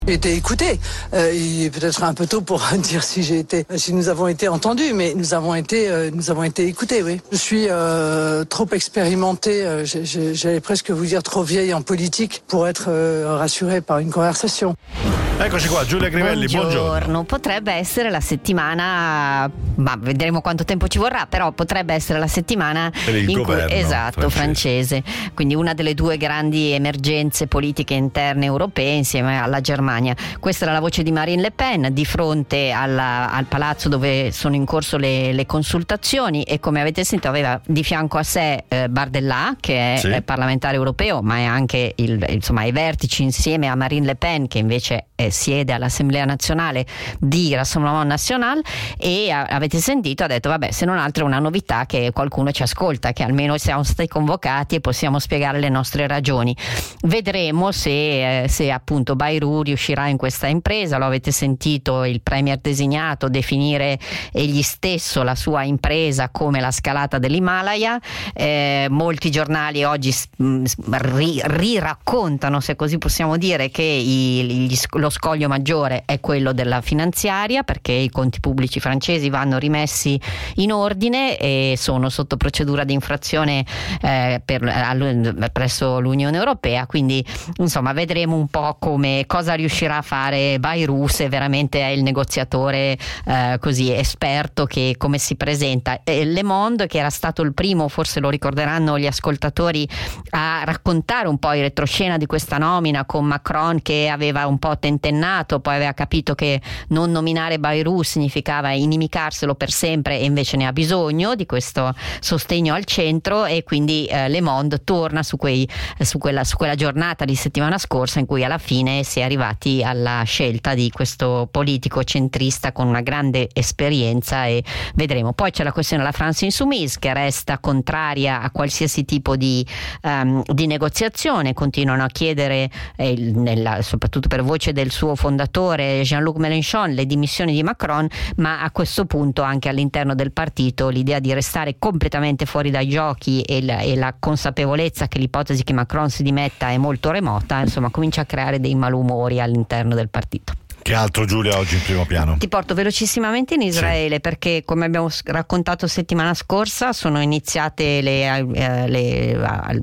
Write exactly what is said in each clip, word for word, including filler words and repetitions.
J'ai été écouté, euh, il est peut-être un peu tôt pour dire si j'ai été, si nous avons été entendus, mais nous avons été, euh, nous avons été écoutés, oui. Je suis euh, trop expérimentée, euh, j'allais presque vous dire trop vieille en politique pour être euh, rassurée par une conversation. Eccoci qua, Giulia Crivelli, buongiorno. buongiorno. Potrebbe essere la settimana, ma vedremo quanto tempo ci vorrà, però potrebbe essere la settimana per il in governo cui, esatto, francese. francese. Quindi una delle due grandi emergenze politiche interne europee insieme alla Germania. Questa era la voce di Marine Le Pen di fronte alla, al palazzo dove sono in corso le, le consultazioni, e come avete sentito aveva di fianco a sé eh, Bardella, che è sì. eh, parlamentare europeo, ma è anche il, insomma, ai vertici insieme a Marine Le Pen, che invece è siede all'Assemblea nazionale di Rassemblement National, e a, avete sentito, ha detto vabbè, se non altro è una novità che qualcuno ci ascolta, che almeno siamo stati convocati e possiamo spiegare le nostre ragioni. Vedremo se, eh, se appunto Bayrou riuscirà in questa impresa. Lo avete sentito il premier designato definire egli stesso la sua impresa come la scalata dell'Himalaya. Eh, molti giornali oggi mh, ri, riraccontano, se così possiamo dire, che i, gli, lo scoglio maggiore è quello della finanziaria, perché i conti pubblici francesi vanno rimessi in ordine e sono sotto procedura di infrazione eh, per, all, presso l'Unione Europea. Quindi insomma vedremo un po' come cosa riuscirà a fare Bayrou, se veramente è il negoziatore eh, così esperto che come si presenta. E Le Monde, che era stato il primo, forse lo ricorderanno gli ascoltatori, a raccontare un po' il retroscena di questa nomina, con Macron che aveva un po' tentennato, poi aveva capito che non nominare Bayrou significava inimicarselo per sempre, e invece ne ha bisogno di questo sostegno al centro, e quindi eh, Le Monde torna su, quei, su, quella, su quella giornata di settimana scorsa in cui alla fine si è arrivati alla scelta di questo politico centrista con una grande esperienza, e vedremo. Poi c'è la questione della France Insoumise, che resta contraria a qualsiasi tipo di, um, di negoziazione, continuano a chiedere eh, nella, soprattutto per voce del suo fondatore Jean-Luc Mélenchon, le dimissioni di Macron, ma a questo punto anche all'interno del partito l'idea di restare completamente fuori dai giochi e la, e la consapevolezza che l'ipotesi che Macron si dimetta è molto remota, insomma comincia a creare dei malumori all'interno del partito. Che altro, Giulia, oggi in primo piano? Ti porto velocissimamente in Israele, sì, perché come abbiamo raccontato settimana scorsa sono iniziate le, eh, le,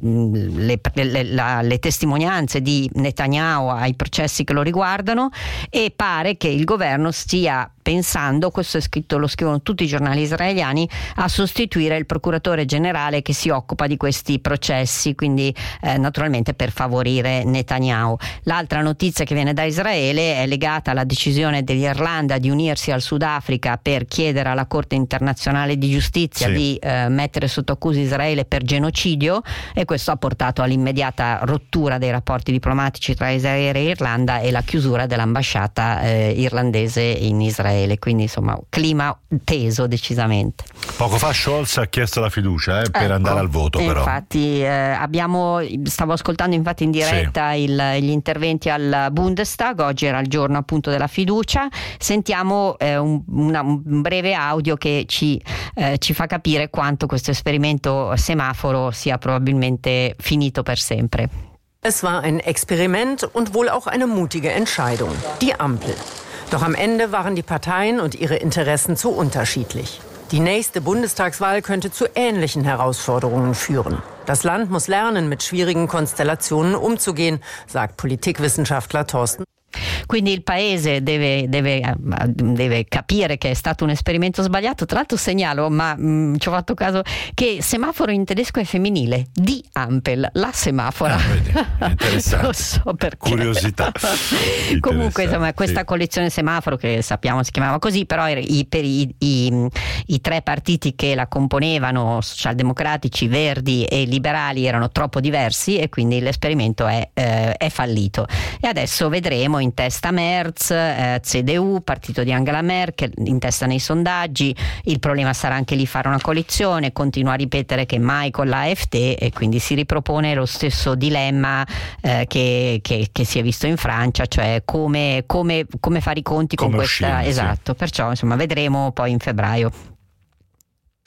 le, le, la, le testimonianze di Netanyahu ai processi che lo riguardano, e pare che il governo stia pensando, questo è scritto, lo scrivono tutti i giornali israeliani, a sostituire il procuratore generale che si occupa di questi processi, quindi eh, naturalmente per favorire Netanyahu. L'altra notizia che viene da Israele è legata alla decisione dell'Irlanda di unirsi al Sudafrica per chiedere alla Corte internazionale di giustizia sì. di eh, mettere sotto accusa Israele per genocidio, e questo ha portato all'immediata rottura dei rapporti diplomatici tra Israele e Irlanda e la chiusura dell'ambasciata eh, irlandese in Israele. Quindi insomma clima teso decisamente. Poco fa Scholz ha chiesto la fiducia eh, per ecco, andare al voto, però infatti eh, abbiamo stavo ascoltando infatti in diretta sì. il, gli interventi al Bundestag. Oggi era il giorno appunto della fiducia. Sentiamo eh, un, una, un breve audio che ci, eh, ci fa capire quanto questo esperimento semaforo sia probabilmente finito per sempre. Es war ein Experiment und wohl auch eine mutige Entscheidung. Die Ampel. Doch am Ende waren die Parteien und ihre Interessen zu unterschiedlich. Die nächste Bundestagswahl könnte zu ähnlichen Herausforderungen führen. Das Land muss lernen, mit schwierigen Konstellationen umzugehen, sagt Politikwissenschaftler Thorsten. Quindi il paese deve, deve, deve capire che è stato un esperimento sbagliato. Tra l'altro segnalo, ma mh, ci ho fatto caso, che semaforo in tedesco è femminile, die Ampel, la semafora. Ah, vedi, interessante. Non so perché. Curiosità. Comunque insomma questa sì. collezione semaforo, che sappiamo si chiamava così, però i, per i, i, i tre partiti che la componevano, socialdemocratici, verdi e liberali, erano troppo diversi, e quindi l'esperimento è, eh, è fallito. E adesso vedremo in testa Merz, eh, C D U, partito di Angela Merkel, in testa nei sondaggi. Il problema sarà anche lì fare una coalizione, continua a ripetere che mai con l'A F D, e quindi si ripropone lo stesso dilemma eh, che, che, che si è visto in Francia, cioè come, come, come fare i conti come con questa uscire, esatto, sì. Perciò insomma vedremo poi in febbraio.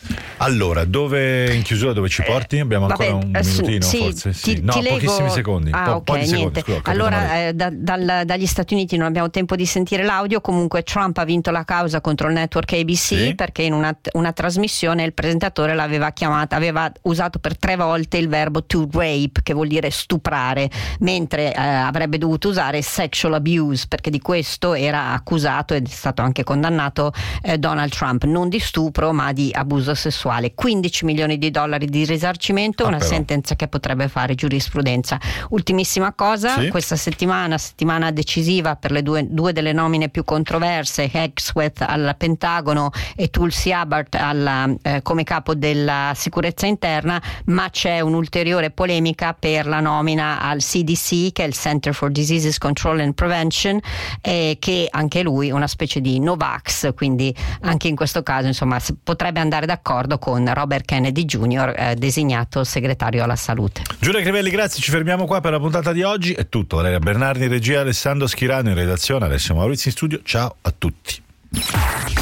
Allora, dove in chiusura dove ci porti? Abbiamo ancora Vabbè, un minutino, sì, forse? Sì. Ti, no, ti leggo... pochissimi secondi. Ah, po- ok, po' di niente. secondi. Scusa, allora, eh, da, dal, dagli Stati Uniti non abbiamo tempo di sentire l'audio. Comunque, Trump ha vinto la causa contro il network A B C, sì, perché in una, una trasmissione il presentatore l'aveva chiamata, aveva usato per tre volte il verbo to rape, che vuol dire stuprare, mentre eh, avrebbe dovuto usare sexual abuse, perché di questo era accusato ed è stato anche condannato eh, Donald Trump, non di stupro ma di abuso sessuale. quindici milioni di dollari di risarcimento, ah, una però. sentenza che potrebbe fare giurisprudenza. Ultimissima cosa, sì, questa settimana, settimana decisiva per le due, due delle nomine più controverse, Hexworth al Pentagono e Tulsi Gabbard alla, eh, come capo della sicurezza interna, ma c'è un'ulteriore polemica per la nomina al C D C, che è il Center for Diseases Control and Prevention, eh, che anche lui una specie di Novax, quindi anche in questo caso insomma potrebbe andare d'accordo con Robert Kennedy Junior, eh, designato segretario alla salute. Giulia Crivelli, grazie, ci fermiamo qua per la puntata di oggi. È tutto. Valeria Bernardi in regia, Alessandro Schirano in redazione, Alessio Maurizio in studio. Ciao a tutti.